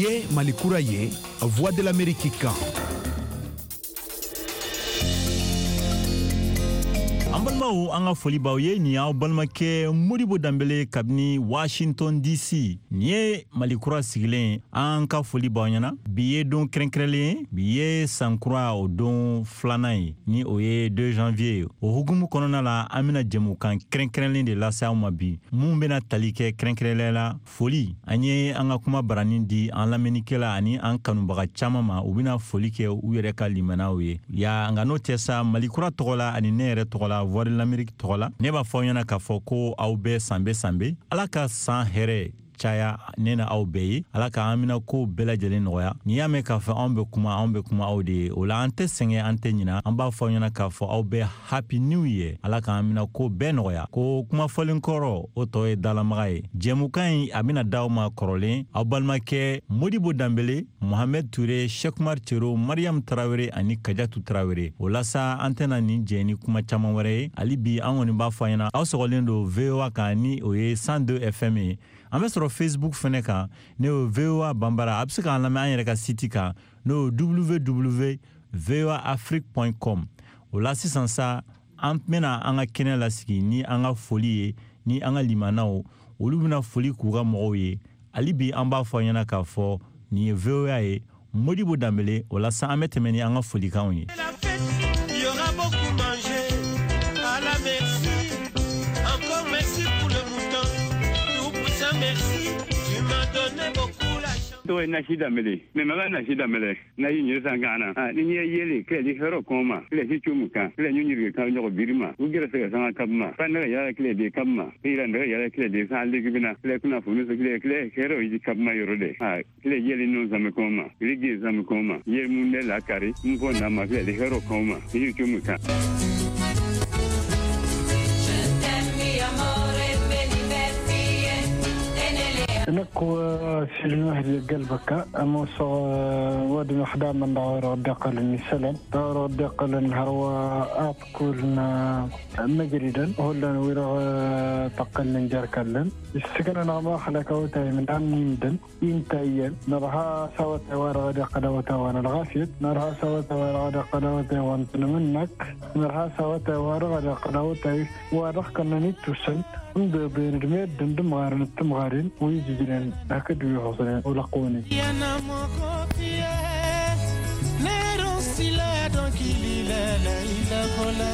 Niye Malikura ye, Voix de l'Amérique kan. Ambalmaou anga foli bawye ni aw balmake Modibo Dambele kabni Washington DC ni Malikura sigilen anka foli bawnyana biye don krenkrele biye sankura o don flanai ni oye 2 janvier o hugumu konona la amina jemu kan krenkrele de la sauma bi mumbena talike krenkrele la foli anye anga kuma barani di an lamenikela ani an kanubaga chamama ubina foli ke uyere ka limanawe ya anga no tesa Malikura togola ani nere togola Voix de l'Amérique togola ne b'a fɔ ɲɛna k'a fɔ ko aw bɛɛ sanbe ala ka san hɛrɛ caya nena aw bɛɛ ye ala ka amina ko bɛɛ lajɛlen nɔgɔya ni y'a mɛn k'a fɔ anw bɛ kuma aw de ye o la an tɛ sɛgɛn an tɛ ɲina an b'a fɔ ɲɛna k'a fɔ aw bɛɛ happy new year ala ka amina ko bɛɛ nɔgɔya ko kuma fɔlen kɔrɔ o tɔ ye dalamaga ye jɛmukan in a bɛna d'aw ma kɔrɔlen aw balimakɛ Modibo Dambele Mohamed Touré Cheikh-Umar Tero Mariam Traoré ani Kadiatou Traoré o la sa an tɛna nin jɛ ni kuma caman wɛrɛ ye hali bi an kɔni b'a fɔ ɲɛna aw sɔgɔlen don VOA kan ni o ye 102 FM ye an bɛ sɔrɔ Facebook fɛnɛ kan ne o VOA Bambara a bɛ se k'an lamɛn an yɛrɛ ka site kan n'o www.voaafrique.com o la sisan sa an bɛna an ka kɛnɛ lasigi ni an ka foli ye ni an ka limanaw olu bɛna foli k'u ka mɔgɔw ye hali bi an b'a fɔ ɲɛna k'a fɔ nin ye VOA ye Modibo Dambele o la sa an bɛ tɛmɛ ni an ka folikanw ye. To na shi Dambele me maga na shi Dambele na yi nyir sangana ni ye yele ke di hero koma le shi chumuka le nyir ka nyogo birima ugira se sanga kabma panna ya kle de kabma ira ndra ya kle de sa le gibina le kuna funu se kle hero yi kabma yorode kle yele no zame koma ligi zame koma ye munde la kari mfo na ma kle de hero koma yi chumuka. نكو سلم أهل قلبك أموس ودي محدا من دور الدقل السلام دور الدقل الهروا أتكلنا مجردا هلا ويرا تقل نجار كلن استكنا ما خلك وتاي من أمين إنتايا نرها سوا توارا دقل وتوانا الغافيت نرها سوا توارا دقل وتوان منك نرها سوا توارا دقل وتاي ورخنا نيتوسن ndo ben remed dum garan tum garin wi jijiren akadu hosan wala qoni yana mokopie nero sila donc il la vola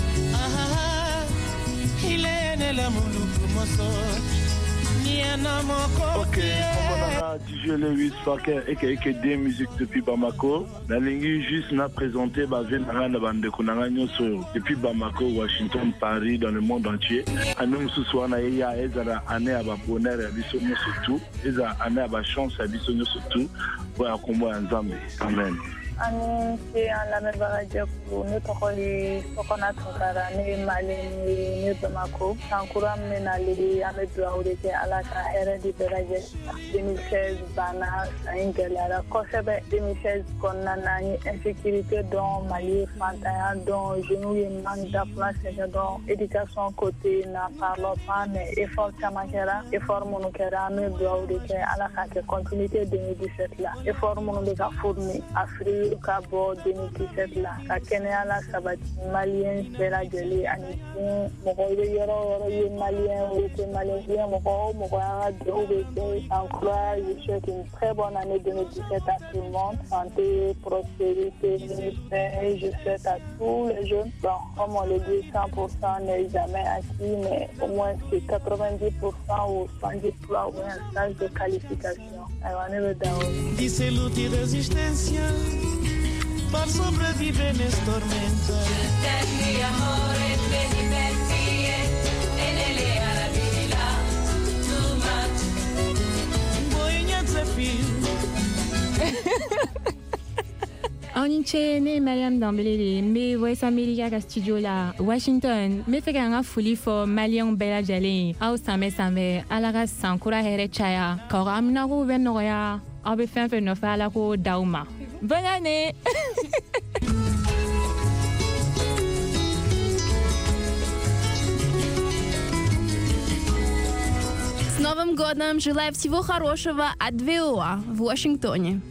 il est la muluku moso yana mokopie DJ Lewis Parker et des musiques depuis Bamako. La ligne juste n'a présenté Venara Bande Kunanganyo depuis Bamako, Washington, Paris, dans le monde entier. À nous, ce soir, il y a Ezra Ané à Bonheur et à Bissonio surtout. Ezra Ané à Chance à Bissonio surtout. Pour un combat en Zambie. Amen. Ani se an lamɛn bagaja ko ne tɔgɔ ye Sokona Tunkara ne ye Malien ye ne Bamako sankura min nali an bɛ dugawu de kɛ Ala ka hɛrɛ di bɛɛ lajɛlen 2016 banna san gɛlɛyara kosɛbɛ 2016 kɔnɔna na an ye insécurité dɔn Mali fantanya dɔn jeunes ye manque d'emploi sɛgɛn dɔn éducation côté n'en parlons pas mais effort caman kɛra effort minnu kɛra an bɛ dugawu de kɛ Ala ka kɛ continuité 2017 la effort minnu bɛ ka fourni Afrique ka bɔ 2017 la ka kɛnɛya la sabati malien bɛɛ lajɛlen ani mɔgɔw bɛ yɔrɔ o yɔrɔ ye malien o tɛ malien mɔgɔ o mɔgɔ an ka dugawu bɛ kɛ encourage je souhaite une très bonne année 2017 à tout le monde santé prospérité et je souhaite à tous les jeunes bon comme on le dit 100% n'est jamais acquis mais au moins c'est 90% ou 110% ou un stage de qualification alors ne bɛ dawo dice luta e resistência para sobreviver nesta tormenta. Mi amore, te diverti e nelle aravila too much. Boinha desafio. Oniche ne Mariam Dambele me Voice America ka studio la Washington me feka nga fuli fo Malian bela jale au same ala ka sankura here chaya ka amna ko ben no ya abe fen no fa ala ko dauma bonne année. С Новым годом! Желаю всего хорошего от ВОА в Вашингтоне.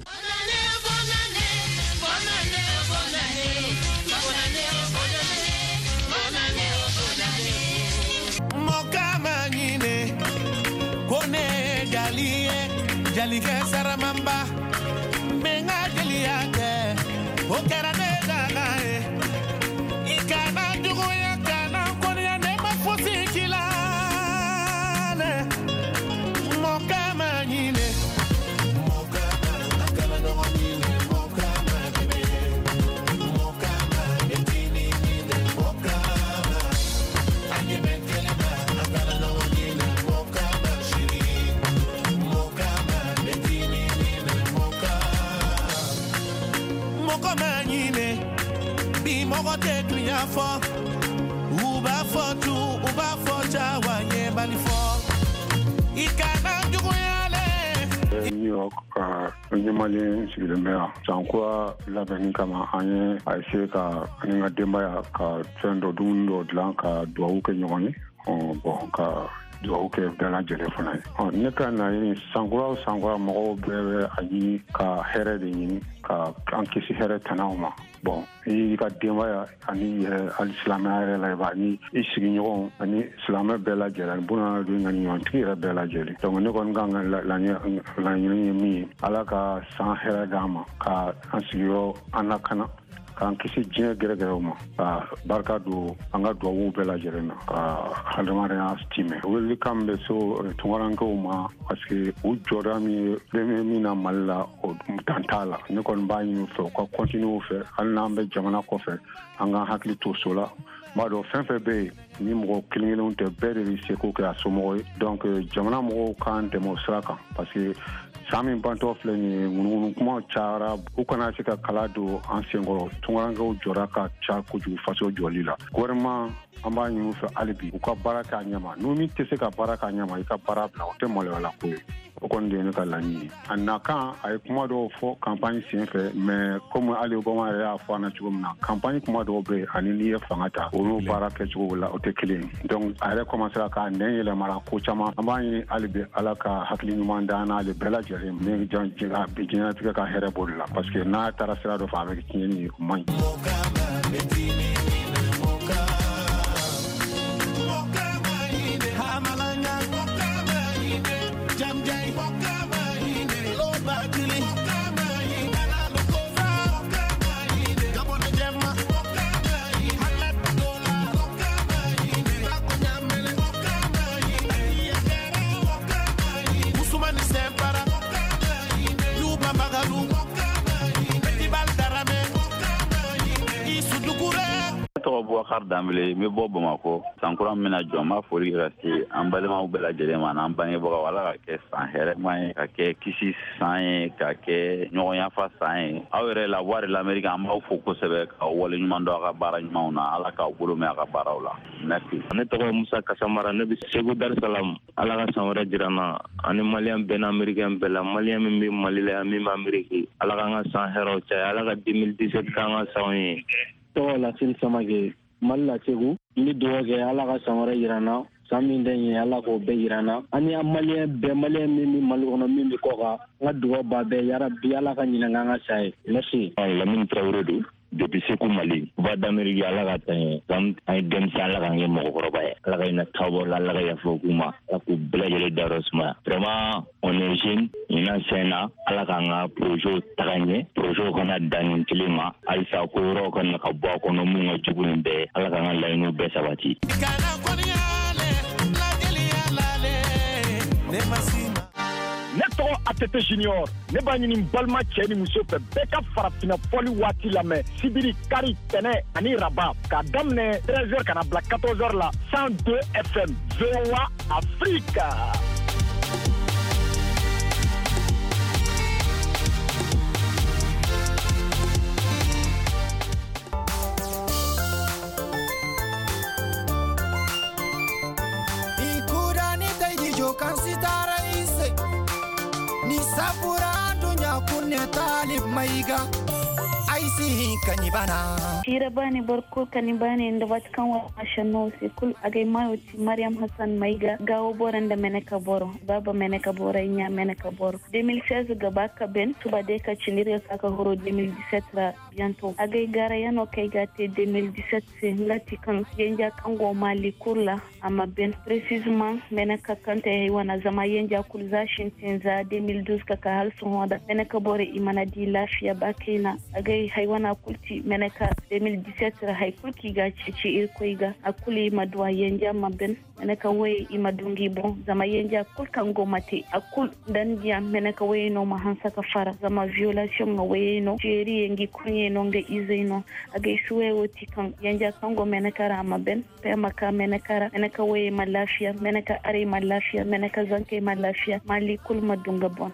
Jalike saramamba menga jeliake okera ne dalae ikana dugoya kana konya ne mafusikila ne mokama nyine mokama akala no nyine mokama bebe mokama etini nyine mokama anye benkele akala no nyine mokama shiri mogote dunya fo uba fo tu uba fo chawa ye bali fo ikana juguyale New York ni Malien sur le maire quoi la veine kama anye aise ka ninga demba ya ka tsendo dundo dlan ka do ke nyoni bon ka do ke dala telefona ne kana ni sangura mo be ani ka here de ni ka anki si here tanauma bon i ka demba ya ani al islamare la ba ni isigi nyon ani islamare bela jela buna do ngani yon tira bela jeli donc ne kon ganga la ni mi ala ka san here gama ka ansiyo anakana kan kisi jine gere ma barka do anga do wu bela jerena halmare astime weli kambe so tungaranko ma parce que u jorami premier mina malla o tantala ne kon bañu fo ko continue fe alnambe jamana ko fe anga hakli to sola mado fin be ni mo kilingilon te bere se ko ka somo donc jamana mo kan te mo sraka parce que sami banto fleni ngunu kuma chara ukana sika kalado ansengo tungaranga jora ka cha kuju faso jolila gouvernement amba nyu fa alibi uka baraka nyama numi teseka baraka nyama ika barabla o te mole wala ko okon de ne kala ni anaka ay kuma do fo campagne sin fait mais comme ali obama ya fo na chugum na campagne kuma do be ani ni fangata o baraka chugo la o te clean donc ay commencer ka ne le mara ko chama amba ni alibi alaka hakli nyumanda na le bela mais jan jira bigina tika ka here bolla parce que na tarasira do fa avec kini man Boubacar Dambélé me bo Bamako sankura mina joma fori rasti ambalema ubela jelema na ambane boga wala ke san here mai ka ke kisi san ka ke nyoya fa san awere la voir l'Amérique amba focus be ka wala nyumando ka bara nymauna ala ka bulu me ka bara wala merci ne to Musa Kasamara ne bi segu Dar Salam ala ka samara jirana ani malien ben américain bela malien mi malile mi Amérique ala ka san hero cha ala ka 2017 ka nga san la sil samage malla chegu ni doge ala ka samara irana samin den ala ko be irana ani amalie be malie mi maluno mi ko ga ngadu ba be ya rabbi ala ka nyina nga sai merci la min traweredu depuis Sekou Mali va d'Amérique ala ka tan sam ay dem sala ka ngem ko roba ala ka ina tabo la ka ya fokuma la ko blagele darosma vraiment on est jeune ina sena ala ka nga projet tagagne projet ko na dan kilima al sa ko ro ko na ka bo ko no mu nga jugul be ala ka nga lay no be sabati Neto Atete Junior, ne ba ɲini balma cɛ ni muso fɛ bɛɛ ka farafina fɔli waati lamɛn sibiri kari tɛnɛ ani raba k'a daminɛ 13h kana bila 14h la 102 FM VOA Afrique. Ni sapura dunya kunne talib maiga ay faisi kanibana tira bani barko kanibani inda vatkan wa mashano se kul agay mayoti Mariam Hassan Maiga gawo boranda meneka boro baba meneka boro nya meneka boro 2016 gaba ka ben tuba de ka chilire saka horo 2017 ra bientôt agay gara yano kay gate 2017 se lati kan yenja kango mali kurla ama ben précisément meneka kante wana zama yenja kulza shintenza 2012 ka hal sonda meneka boro imana di lafiya bakina agay haywana kulti meneka 2017 ra hay kulki ga ci irkoiga akuli madwa yenja maben meneka way imadungi bon zama yenja kulkan gomate akul dandia meneka way no mahansa ka fara zama violation no way no jeri yengi kunye no nge izeno agay suwe woti kan yenja kango meneka ra maben pema ka meneka way malafia meneka are malafia meneka zanke malafia mali kul madunga bon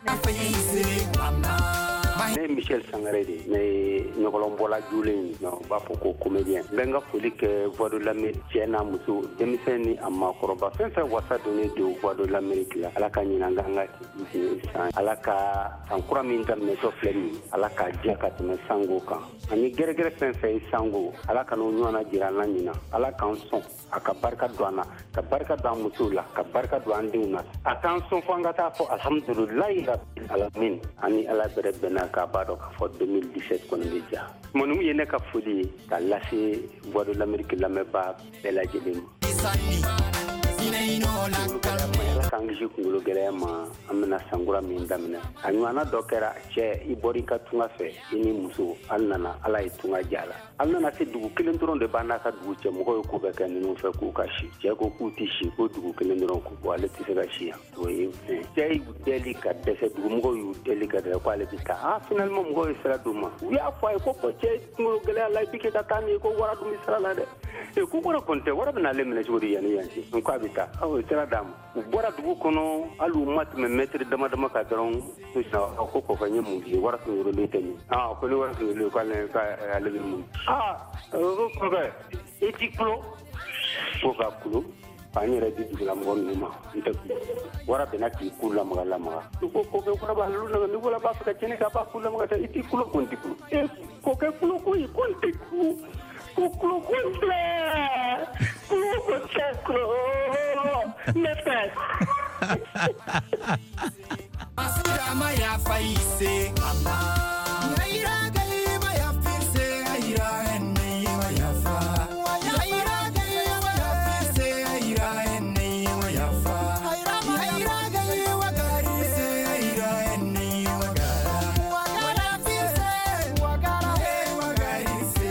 ne Michel Sangaré ne Nokolombola Julien no ba foko comédien benga folik voix de l'Amérique tiena muso demiseni amma koroba fenfa wasa donné de voix de l'Amérique la alaka nyinanga ngati alaka ankura minta meto flemi alaka jaka tme sango kan ani geregere fenfa sango alaka no nyona jirana nyina alaka son aka barka douana ka barka da musula ka barka douande una attention fangata fo alhamdulillah rabbil alamin ani ala bere benaka bado ka fo 2017 kono media monu yene ka fodi ka lasi voix de l'Amérique la meba bela jelim kangi kungulo gelema amna sangura mindamna anywana dokera che ibori ka tunga fe ini muso alnana ala itunga jala alnana se dugu kilendoron de bana ka dugu che mo ko be kan no fe ku kashi che ko kuti shi ko dugu kilendoron ko wala ti se gashi to e che delika de se dugu mo yu delika de ko ale bika finalement mo isra duma ya fa ko che kungulo gele ala bike ka tani ko wara dum isra la de e ku ko konte wara bana le mena jori yani yanti ko abita awo isra dam bora dugu kono alu mat me metre dama ka dron to sa ko ko fanye mu ji wara to le tani ko le wara to le ko le ka ale mu ko ga etiklo ko ga kulo pani ra di dugula mo ngoma ntaku wara bena ki kula magala ma ko ba lu na ni wala ba ka chene ka ba kula magata etiklo ko ntiklo ko ke kulo ko ntiklo Kulo kuntle, kulo chakro, nefes. Asura maya faise, yaira gali maya fise, yaira enne maya fa. Yaira gali maya fise, yaira enne maya fa. Yaira gali wagari se, yaira enne wagara. Wagara fise, wagara he wagari se.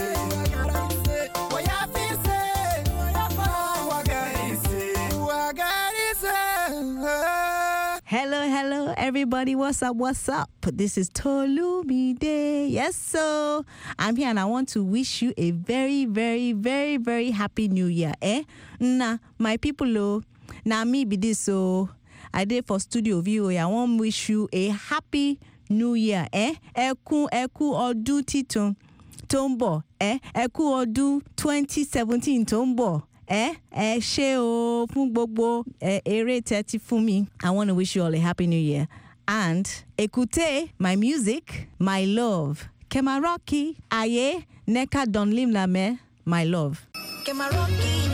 Hello, everybody. What's up? This is Tolubi Day. Yes, so I'm here and I want to wish you a very, very, very, very happy new year. Nah, my people, now me be this, so I did for studio view. I want to wish you a happy new year. Eku odu titun tombo. Eku odu 2017 tombo. Ṣé o fún gbogbo eré tẹ́tí fún mi. I want to wish you all a happy new year. And écoutez my music, my love. Kemaroki, aye, neka don lim la me, my love. Kemaroki,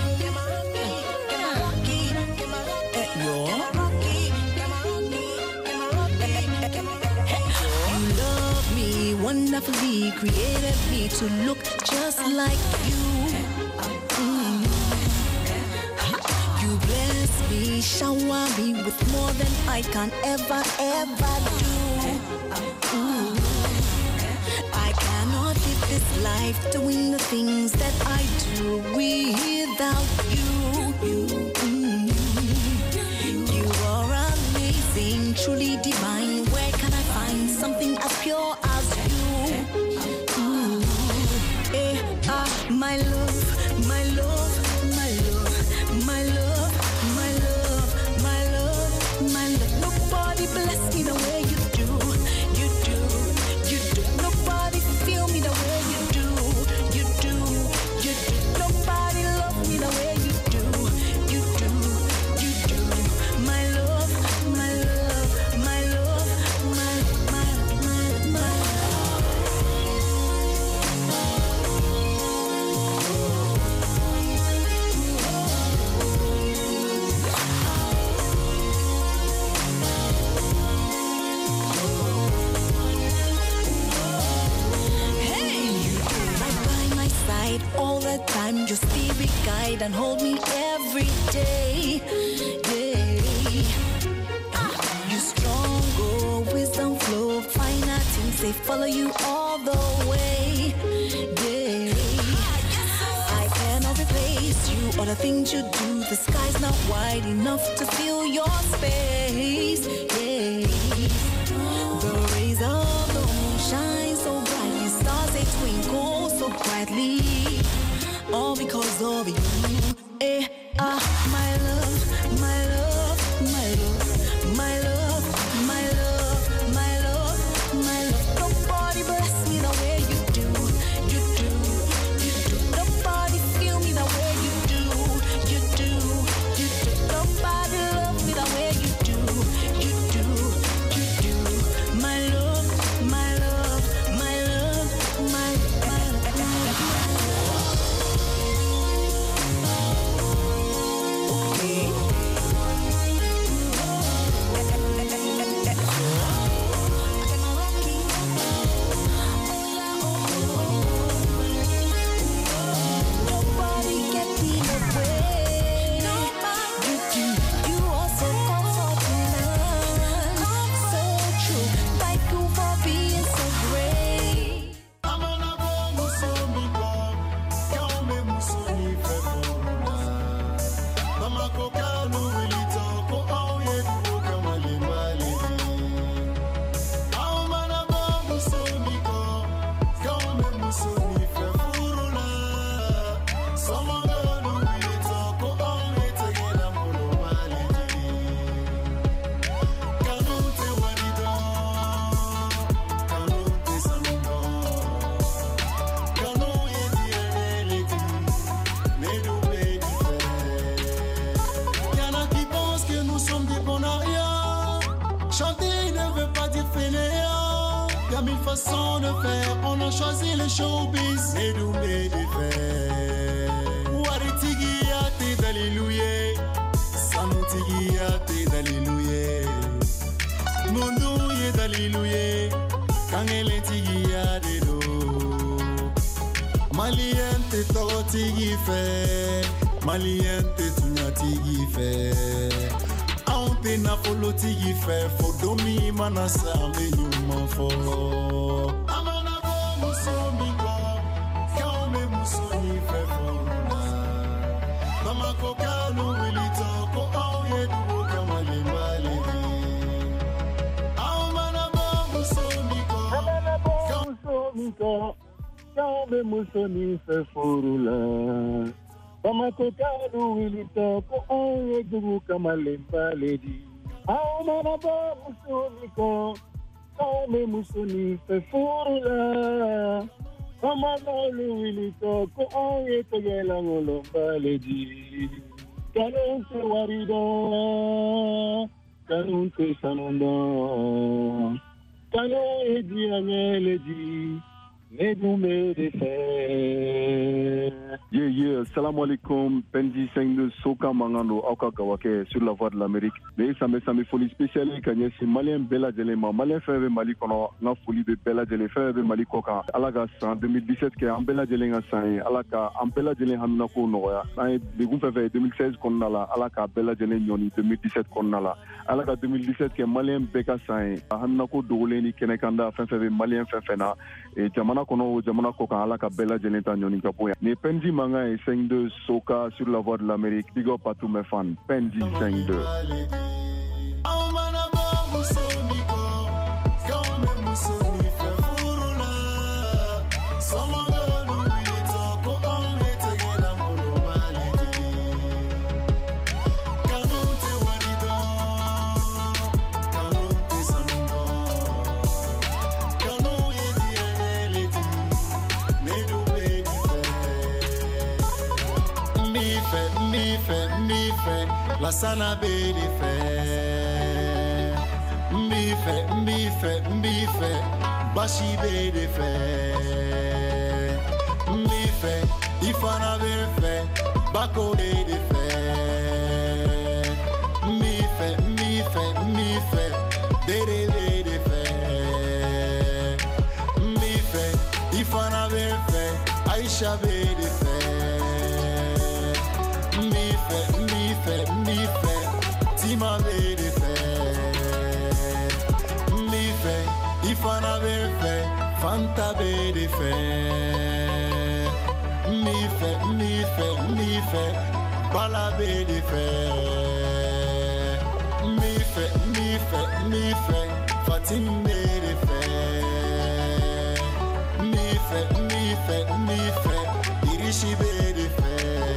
you love me wonderfully, created me to look just like you. You bless me, shower me with more than I can ever do. I cannot live this life doing the things that I do without you. You are amazing, truly divine. Where can I find something as pure as you? My love, my love, my love, my love, my love, my love, my love. Nobody bless me the way you do. You do. Nobody feel me the way you do. You do. Nobody love me the way you do. You side and hold me every day. Yeah. You strong, go wisdom flow, finer things they follow you all the way. Yeah. I cannot replace you or the things you do. The sky's not wide enough to fill your space. Yeah. The rays of the moon shine so brightly, stars they twinkle so brightly, all because of you. My love, my love, my love, my love, my love, my love, my love. Nobody bless me the way you do, you do, you do. Nobody feel me the way you do, you do, you do. Nobody love me the way you do, you do, you do. My love, my love, my love, my love. Façon de faire, on a choisi le showbiz et nous met des faits. Waritigi a te d'alléluia, Sanutigi a te d'alléluia, Mundu ye d'alléluia, Kangele tigi a de do. Malien te totigi fait, Malien te tunyatigi fait. Aunte na folo tigi fait, Fodomi manasa me nyuma fo. Kame musoni fe forula, Bamako kanu wilito ko onye dugu kamalemba lady. Ao manaba musoni ko, kame musoni fe forula, Bamako wilito ko onye tegela ngolomba lady. Kanun te warido, kanun te sanondo, kanun edi anyeledi. Yeah, salam alaikum, Penji 5 Soka Mangano, Auka Gawake, sur la voie de l'Amérique. Mais ça me folie spéciale, Kanye, si Malien Bella Djelema, Malien Fève Mali Kono, n'a folie de Bella Djelé, Fève Mali Koka, Alaga en 2017, qui est en Bella Djelé en Saint, Alaka, en Bella Djelé Haminako Noya, de Gouffe 2016 qu'on a là, Alaka Bella Djelé Nyoni 2017 qu'on a là, Alaka 2017 qui est Malien Beka Saint, Haminako Douleni, Kenekanda, Fève Malien Fèfena, et Jamana Kono, Jamana Koka, Alaka Bella Djelé Nyoni Kapoya. Mais Penji Manga et 5-2 Soka sur la voie de l'Amérique. Big up à tous mes fans. Penji 5-2. La sana be de fe, mbife, bashi be de fe, mbife, ifana be de fe, bako de fe, mbife, dere be de fe, mbife, ifana be de fe, Aisha be de fe. Tima bere fe, mi fe, ifana bere fe, fanta bere fe, mi fe, bala bere fe, mi fe, fatim bere fe, mi fe, irishi bere fe.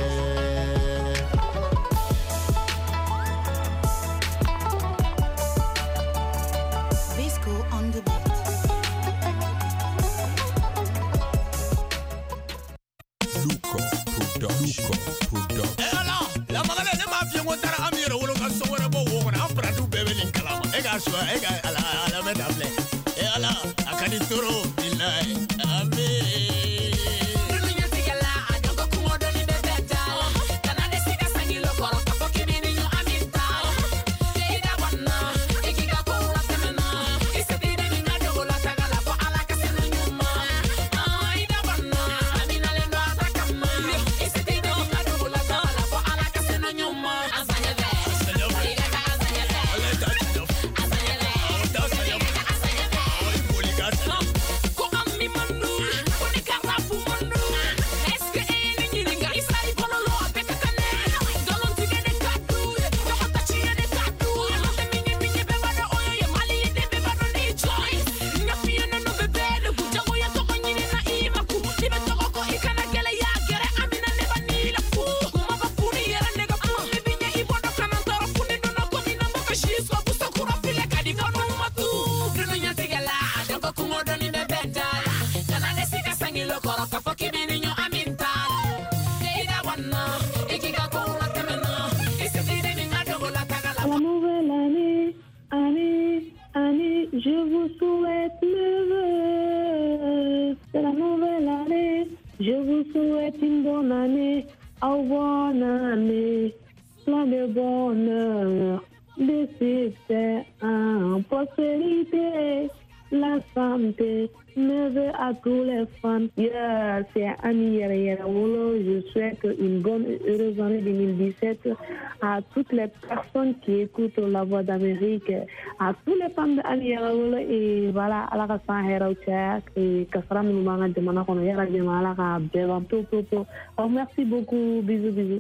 À toutes les personnes qui écoutent la voix d'Amérique, à tous les femmes d'Amérique et voilà, à la race Héraouchak et Kasram Noumanga de Manakono Yara de Malaka, Bevanto Popo. Oh, merci beaucoup, bisous, bisous.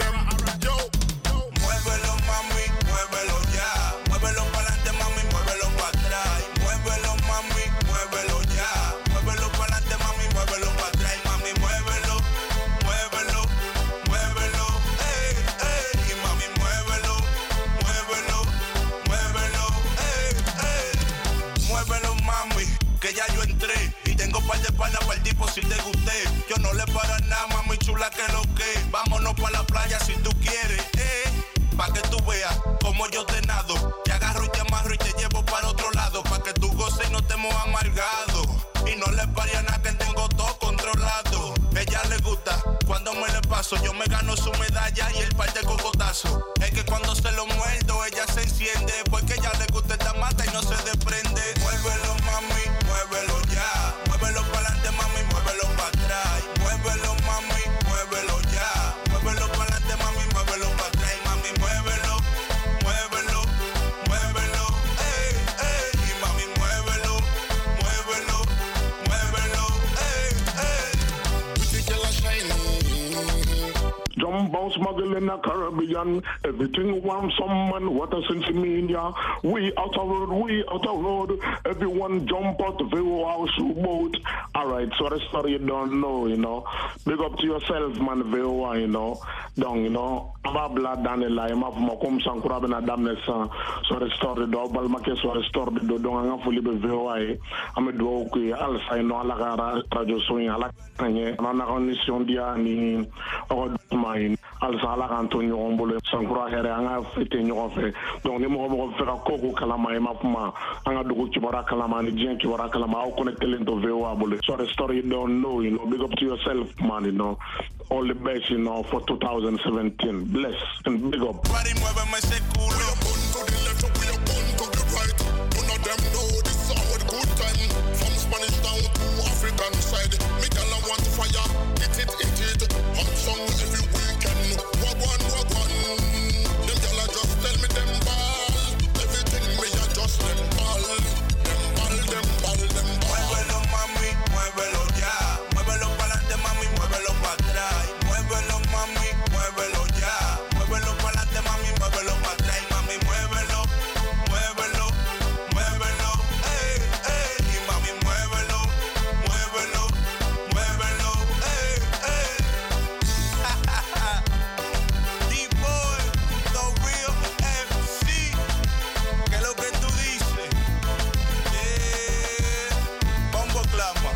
Muévelo, mami, muévelo ya. Muévelo pa'lante, mami, muévelo smuggle in the Caribbean. Everything warm, some man, what a sense mean, yeah. We out of road. Everyone jump out the view house boat. Alright, so the story you don't know, you know. Big up to yourself, man, VOA, you know. Don't, you know. I'm blood down the line. I'm from Sankura Ben Adam Nessa. So the story, the Balmake, so the story, the Donga fully be VOA. I'm a do okay. I'll say no, Alagara, Radio Swing, Alakanye, and on this Yondia, and or mine. I'll say Antonio Ombole, Sankura here, and I've fitting you off. Don't you move over Coco Kalama, Mapma, and I do Chibara Kalama, and Jen Chibara Kalama, I'll connect into VOA. So the story you don't know, you know. Big up to yourself, man, you know. All the best, you know, for 2017. Bless and big up. African side, me girl I want fire, it, hot song every weekend, wag one, them girl I just tell me them ball, everything me I just them ball. Muévelo mami, muévelo ya, muévelo pa'lante mami, muévelo pa' atrás, muévelo mami, muévelo ya, muévelo pa'lante mami, muévelo pa' atrás, mami, muévelo, y mami muévelo. D-Boy, the real MC. ¿Qué es lo que tú dices? Yeah. Bombo clama.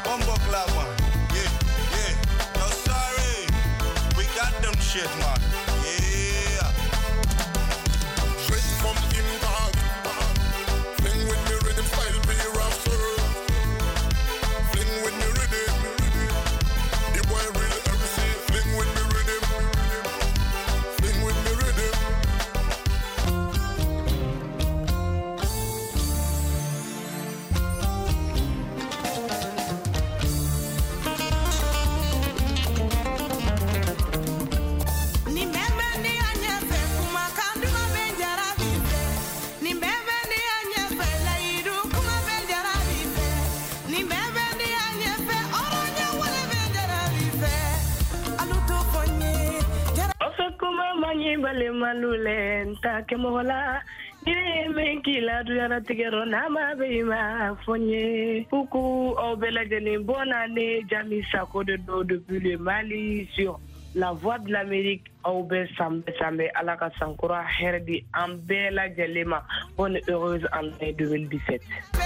Yeah. No sorry. We got them shit, man. Yeah. Straight from impact. Fling with me rhythm style, be rapper. Fling with me rhythm. The boy really everything. Fling with me rhythm. Fling with me rhythm. Ni mbebe ni anyefe kuma kanduma benjara bife. Ni mbebe ni anyefe laidu kuma benjara bife. Ni mbebe ni anyefe oronya wale benjara bife. Aluto fonye. Ofe kuma manyi bale malule nta kemola. Ni menkila duyara tigero na mabima fonye. Poukou au belajeni bonne année Jami Sako de Do depuis le Mali sur La Voix de l'Amérique Aube Sambe Alaka Sankura Herdi Ambela Jalema. Bonne heureuse année 2017.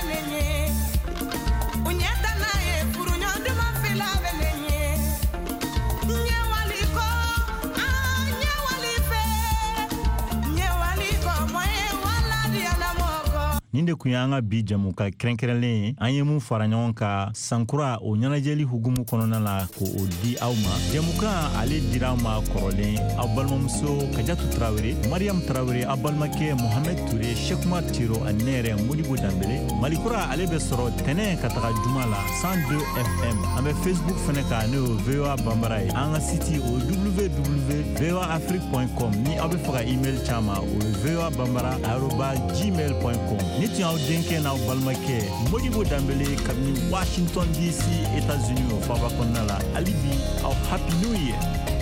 Ninde kuyanga bi jamuka krenkrelen anye mu fara ɲɔgɔn ka Sankura o ɲɛnajɛli hugumu kɔnɔna la ko o di aw ma. Jamuka ale dira ma kɔrɔlen aw balimamuso Kajatu Traoré, Mariam Traoré, aw balimakɛ Mohamed Touré, Shekuma Tiro ani ne yɛrɛ Modibo Dambele. Malikura ale bɛ sɔrɔ tɛnɛ ka taga juma la 102 FM. An bɛ Facebook fɛnɛ kan ne o VOA Bambara ye. An ka site o www.voaafrique.com. Ni aw bɛ fɛ ka email caman o ye voabambara@gmail.com. Ni tun y'aw denkɛ n'aw balimakɛ Modibo Dambele kabini Washington DC, États-Unis o faaba kɔnɔna la. Hali bi aw Happy New Year.